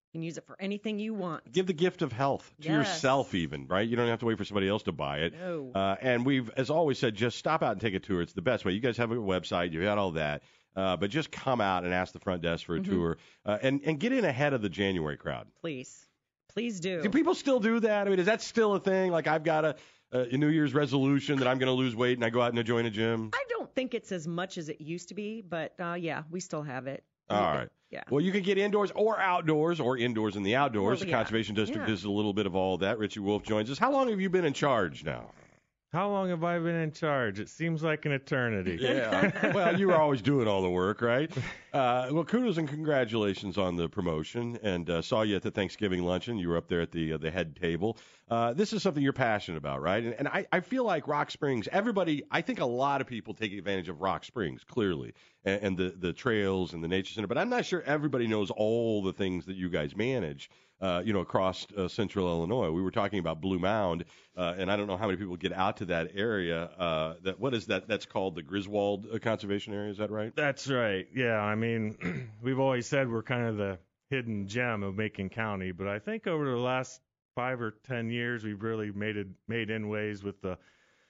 You can use it for anything you want. Give the gift of health to yourself even, right? You don't have to wait for somebody else to buy it. No. And we've, as always said, just stop out and take a tour. It's the best way. You guys have a website. You got all that. But just come out and ask the front desk for a tour and get in ahead of the January crowd. Please. Please do. Do people still do that? I mean, is that still a thing? Like I've got a New Year's resolution that I'm going to lose weight and I go out and join a gym? I don't think it's as much as it used to be, but yeah, we still have it. All right. Yeah. Well, you can get indoors or outdoors or indoors in the outdoors. Well, The Conservation District is a little bit of all that. Richie Wolf joins us. How long have you been in charge now? How long have I been in charge? It seems like an eternity. Yeah. Well, you were always doing all the work, right? Well, kudos and congratulations on the promotion. And saw you at the Thanksgiving luncheon. You were up there at the head table. This is something you're passionate about, right? And I feel like Rock Springs, I think a lot of people take advantage of Rock Springs, clearly, and the trails and the nature center. But I'm not sure everybody knows all the things that you guys manage. Across central Illinois. We were talking about Blue Mound, and I don't know how many people get out to that area. What is that? That's called the Griswold Conservation Area. Is that right? That's right. Yeah, I mean, we've always said we're kind of the hidden gem of Macon County, but I think over the last 5 or 10 years, we've really made inways with the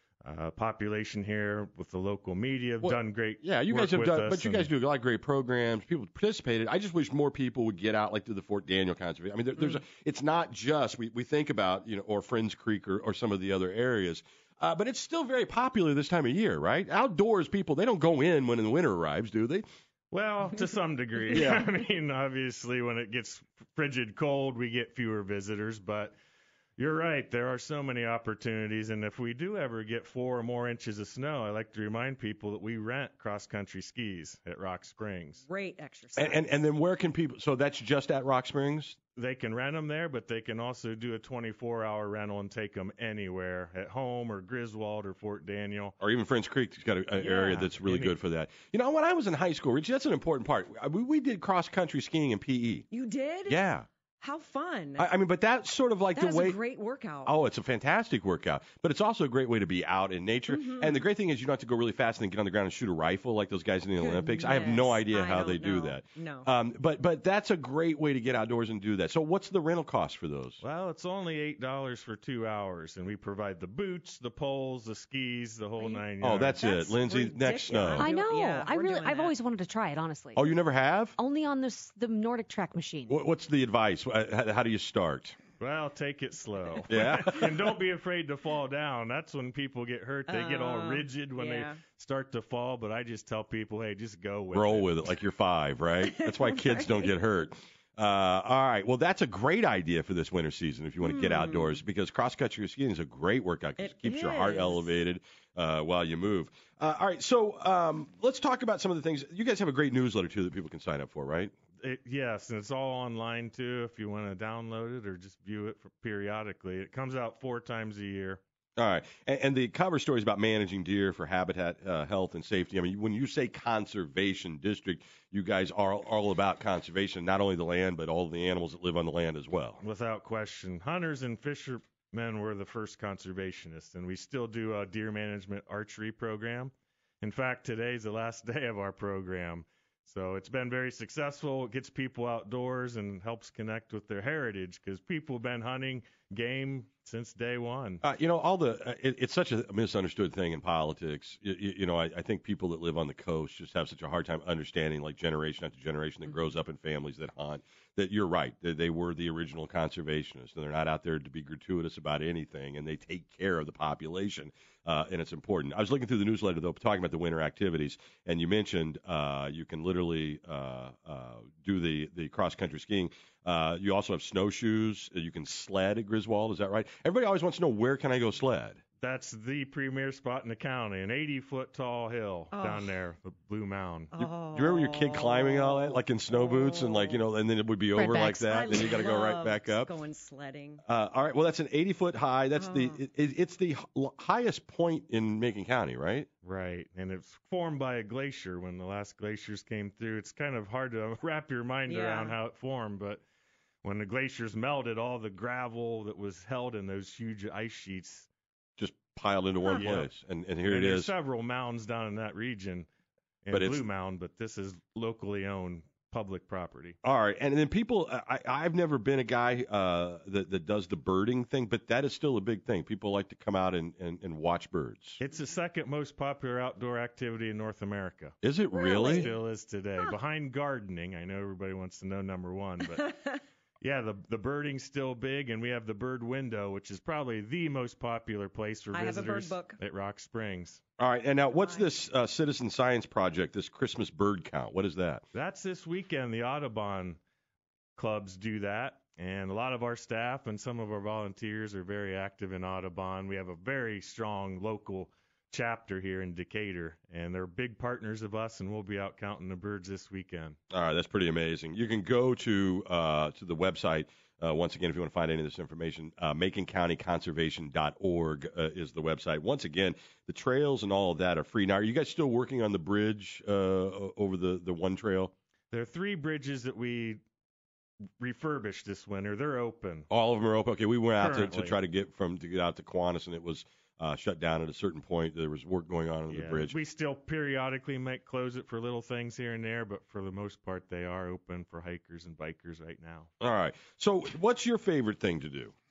population here, with the local media, have done great. Yeah, you work guys have with done, us but you guys do a lot of great programs. People participated. I just wish more people would get out, like to the Fort Daniel Conservation. I mean, it's not just we think about or Friends Creek or some of the other areas. But it's still very popular this time of year, right? Outdoors people, they don't go in when the winter arrives, do they? Well, to some degree. Yeah. I mean, obviously, when it gets frigid cold, we get fewer visitors, but you're right. There are so many opportunities, and if we do ever get 4 or more inches of snow, I like to remind people that we rent cross-country skis at Rock Springs. Great exercise. And then where can people? So that's just at Rock Springs? They can rent them there, but they can also do a 24-hour rental and take them anywhere, at home or Griswold or Fort Daniel. Or even Friends Creek's got an area that's really good for that. You know, when I was in high school, Richie, that's an important part. We did cross-country skiing in PE. You did? Yeah. How fun. I mean, but that's sort of like That the way. That's a great workout. Oh, it's a fantastic workout. But it's also a great way to be out in nature. Mm-hmm. And the great thing is you don't have to go really fast and then get on the ground and shoot a rifle like those guys in the Olympics. I have no idea how they do that. No. But that's a great way to get outdoors and do that. So what's the rental cost for those? Well, it's only $8 for 2 hours, and we provide the boots, the poles, the skis, the whole 9 yards. Oh, that's it. Lindsay, ridiculous. next snow. I know. Yeah, I've always wanted to try it, honestly. Oh, you never have? Only on the Nordic track machine. What's the advice? How do you start? Well, take it slow. Yeah. And don't be afraid to fall down. That's when people get hurt. They get all rigid when they start to fall. But I just tell people, hey, just go with it. Roll with it like you're 5, right? That's why kids don't get hurt. All right. Well, that's a great idea for this winter season if you want to get outdoors, because cross-country skiing is a great workout. It keeps your heart elevated while you move. All right. So let's talk about some of the things. You guys have a great newsletter, too, that people can sign up for, right? Yes, and it's all online, too, if you want to download it or just view it periodically. It comes out 4 times a year. All right. And the cover story is about managing deer for habitat, health, and safety. I mean, when you say conservation district, you guys are all about conservation, not only the land, but all the animals that live on the land as well. Without question. Hunters and fishermen were the first conservationists, and we still do a deer management archery program. In fact, today's the last day of our program. So it's been very successful. It gets people outdoors and helps connect with their heritage, because people have been hunting game since day one. It's such a misunderstood thing in politics. I think people that live on the coast just have such a hard time understanding, like generation after generation that grows up in families that hunt, that you're right. They were the original conservationists, and they're not out there to be gratuitous about anything, and they take care of the population, and it's important. I was looking through the newsletter, though, talking about the winter activities, and you mentioned you can literally do the cross-country skiing. You also have snowshoes. You can sled at Griswold. Is that right? Everybody always wants to know, where can I go sled? That's the premier spot in the county, an 80-foot tall hill down there, the Blue Mound. Do you remember your kid climbing all that, like in snow boots, and and then it would be over like that, and then you got to go right back up? Going sledding. All right. Well, that's an 80-foot high. That's it's the highest point in Macon County, right? Right, and it's formed by a glacier. When the last glaciers came through, it's kind of hard to wrap your mind around how it formed, but when the glaciers melted, all the gravel that was held in those huge ice sheets just piled into one place, and here it is. There's several mounds down in that region, and Blue Mound, but this is locally owned public property. All right, and then people, I've never been a guy that does the birding thing, but that is still a big thing. People like to come out and watch birds. It's the second most popular outdoor activity in North America. Is it really? Still is today. Behind gardening, I know everybody wants to know number one, but yeah, the birding's still big, and we have the bird window, which is probably the most popular place for I have a visitors bird book. at Rock Springs. All right, and now what's this citizen science project, this Christmas bird count? What is that? That's this weekend. The Audubon clubs do that, and a lot of our staff and some of our volunteers are very active in Audubon. We have a very strong local chapter here in Decatur, and they're big partners of us, and we'll be out counting the birds this weekend. All right, that's pretty amazing. You can go to the website. Once again, if you want to find any of this information, MaconCountyConservation.org is the website. Once again, the trails and all of that are free. Now, are you guys still working on the bridge over the one trail? There are 3 bridges that we refurbished this winter. They're open. All of them are open. Okay, we went out to Currently. try to get out to Kiwanis, and it was shut down at a certain point. There was work going on the bridge. We still periodically might close it for little things here and there, but for the most part, they are open for hikers and bikers right now. All right. So what's your favorite thing to do?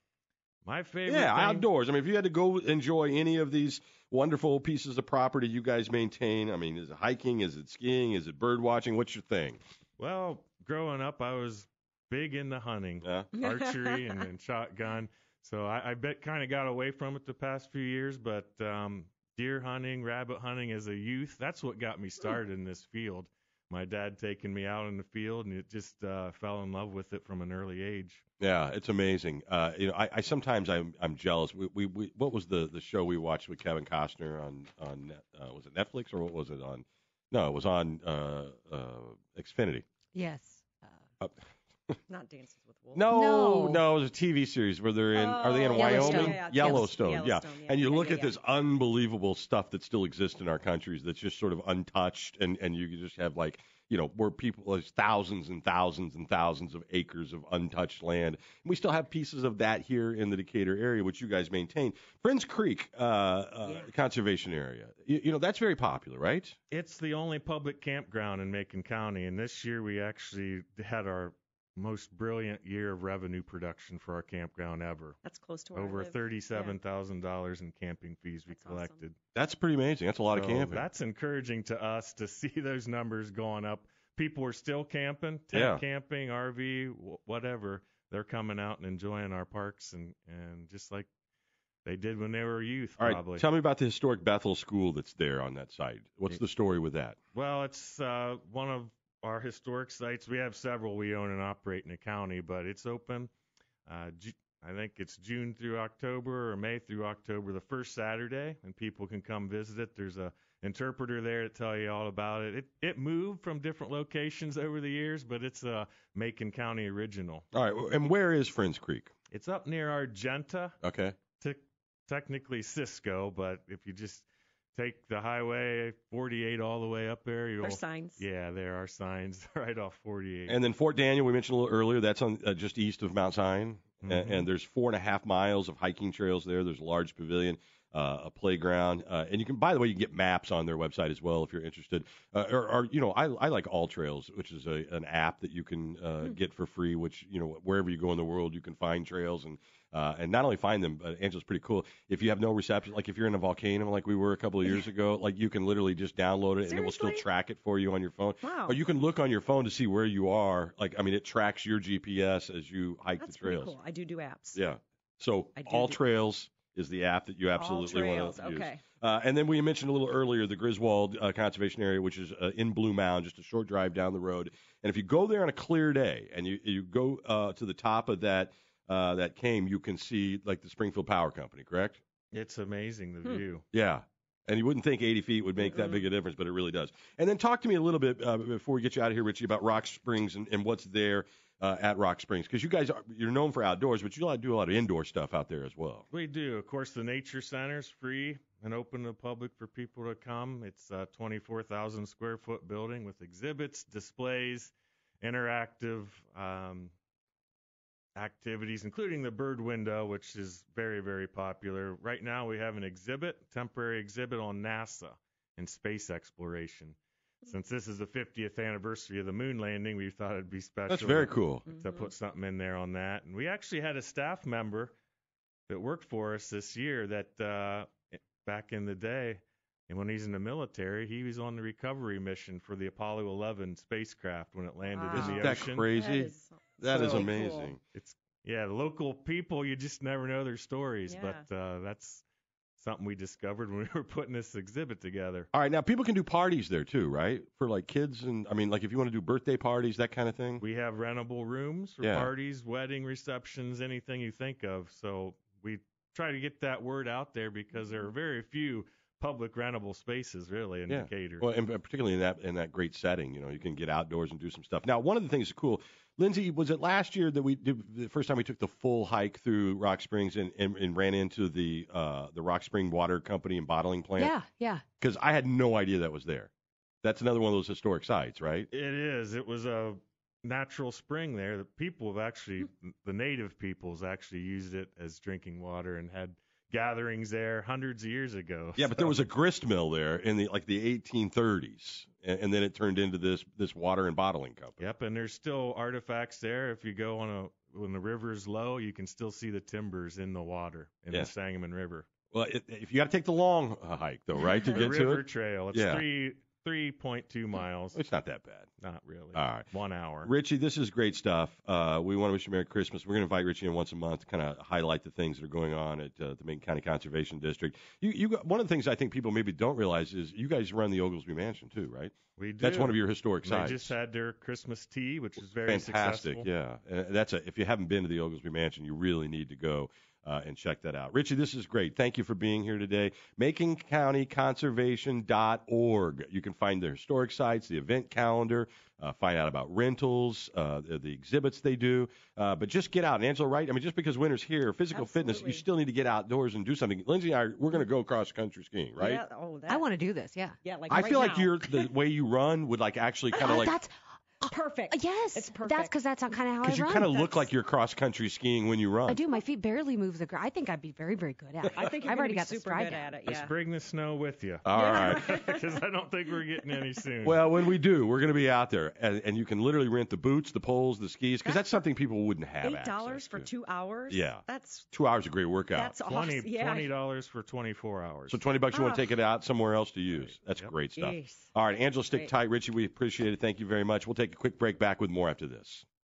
My favorite Yeah, thing, outdoors. I mean, if you had to go enjoy any of these wonderful pieces of property you guys maintain, I mean, is it hiking? Is it skiing? Is it bird watching? What's your thing? Well, growing up, I was big into hunting, Yeah. archery and shotgun. So I kind of got away from it the past few years, but deer hunting, rabbit hunting as a youth, that's what got me started in this field. My dad taking me out in the field, and it just fell in love with it from an early age. Yeah, it's amazing. I sometimes I'm jealous. We what was the show we watched with Kevin Costner on was it Netflix or what was it on? No, it was on Xfinity. Yes. Not Dances with Wolves. No, No. it was a TV series where they're in. Are they in Yellowstone. Wyoming? Yeah, Yellowstone. Yellowstone, yeah. And you Yeah, look yeah, at yeah. this unbelievable stuff that still exists in our countries that's just sort of untouched, and you just have like, where there's thousands and thousands and thousands of acres of untouched land. And we still have pieces of that here in the Decatur area, which you guys maintain. Friends Creek Conservation Area. That's very popular, right? It's the only public campground in Macon County, and this year we actually had our most brilliant year of revenue production for our campground ever. That's close to where I Over live. $37,000 in camping fees we That's awesome. collected. That's pretty amazing. That's a lot of So camping. That's encouraging to us to see those numbers going up. People are still camping, tent Yeah. camping, RV, whatever. They're coming out and enjoying our parks and just like they did when they were youth, All right, probably. tell me about the historic Bethel School that's there on that site. What's the story with that? Well, it's one of our historic sites. We have several we own and operate in the county, but it's open. I think it's June through October or May through October, the first Saturday, and people can come visit it. There's a interpreter there to tell you all about it. It moved from different locations over the years, but it's a Macon County original. All right, and where is Friends Creek? It's up near Argenta, Okay. technically Cisco, but if you just take the highway 48 all the way up there, you'll There's signs. Yeah, there are signs right off 48. And then Fort Daniel, we mentioned a little earlier, that's on just east of Mount Zion. Mhm. And there's 4.5 miles of hiking trails there. There's a large pavilion, a playground. And you can, by the way, you can get maps on their website as well if you're interested. I like All Trails, which is an app that you can get for free, which, wherever you go in the world, you can find trails and not only find them, but Angela's pretty cool. If you have no reception, like if you're in a volcano like we were a couple of years ago, like you can literally just download it and it will still Seriously? track it for you on your phone. Wow. Or you can look on your phone to see where you are. It tracks your GPS as you hike That's the trails. pretty cool. I do apps. Yeah. So I do All do- Trails is the app that you absolutely want Trails, to use. okay. And then we mentioned a little earlier the Griswold Conservation Area, which is in Blue Mound, just a short drive down the road. And if you go there on a clear day and you go to the top of that came, you can see like the Springfield Power Company, correct? It's amazing, the view. Yeah. And you wouldn't think 80 feet would make that big a difference, but it really does. And then talk to me a little bit before we get you out of here, Richie, about Rock Springs and what's there at Rock Springs. Because you guys, you're known for outdoors, but you do a lot of indoor stuff out there as well. We do. Of course, the Nature Center's free and open to the public for people to come. It's a 24,000 square foot building with exhibits, displays, interactive activities, including the bird window, which is very, very popular. Right now we have an temporary exhibit on NASA and space exploration. since this is the 50th anniversary of the moon landing, we thought it'd be special. That's very cool. To put something in there on that. And we actually had a staff member that worked for us this year that back in the day, and when he's in the military, he was on the recovery mission for the Apollo 11 spacecraft when it landed in Isn't the that ocean. crazy? That is so amazing. Yeah, the local people, you just never know their stories, Yeah. but that's something we discovered when we were putting this exhibit together. All right, now people can do parties there too, right? For like kids and I mean, like if you want to do birthday parties, that kind of thing. We have rentable rooms for Yeah. parties, wedding receptions, anything you think of. So we try to get that word out there because there are very few public rentable spaces really in Decatur. Well, and particularly in that great setting, you can get outdoors and do some stuff. Now, one of the things that's cool, Lindsay, was it last year that we did the first time we took the full hike through Rock Springs and ran into the Rock Spring Water Company and bottling plant? Yeah. Because I had no idea that was there. That's another one of those historic sites, right? It is. It was a natural spring there. The people have actually, the native peoples actually used it as drinking water and had gatherings there hundreds of years ago. Yeah, but there was a grist mill there in the 1830s, and then it turned into this water and bottling company. Yep, and there's still artifacts there. If you go when the river's low, you can still see the timbers in the water in the Sangamon River. Well, if you got to take the long hike though, right, to The get to river it. trail. It's 3.2 miles. It's not that bad. Not really. All right. 1 hour. Richie, this is great stuff. We want to wish you Merry Christmas. We're going to invite Richie in once a month to kind of highlight the things that are going on at the Macon County Conservation District. One of the things I think people maybe don't realize is you guys run the Oglesby Mansion too, right? We do. That's one of your historic They sites. just had their Christmas tea, which is very Fantastic, successful. yeah. If you haven't been to the Oglesby Mansion, you really need to go and check that out. Richie, this is great. Thank you for being here today. MaconCountyConservation.org. You can find the historic sites, the event calendar, find out about rentals, the exhibits they do. But just get out. And Angela, right? I mean, just because winter's here, physical fitness, you still need to get outdoors and do something. Lindsay and I, we're going to go cross country skiing, right? Yeah, oh, that, I want to do this. Yeah. Yeah, like I right feel like now. the way you run would actually kind of That's perfect. yes. It's perfect. That's because that's kind of how I because you run. kind of look like you're cross country skiing when you run. I do. My feet barely move the ground. I think I'd be very, very good at it. I think you're I've gonna already be got the super stride good down. at it. Just Yeah. bring the snow with you. All right. Because I don't think we're getting any soon. Well, when we do, we're going to be out there, and you can literally rent the boots, the poles, the skis, because that's something people wouldn't have. $8 access for to. 2 hours. Yeah. That's 2 hours of great workout. that's awesome. Yeah. $20 for 24 hours. So $20 you want to take it out somewhere else to use. That's Yep. great stuff. Jeez. All right, Angela, stick Great. tight. Richie, we appreciate it. Thank you very much. We'll take a quick break, back with more after this.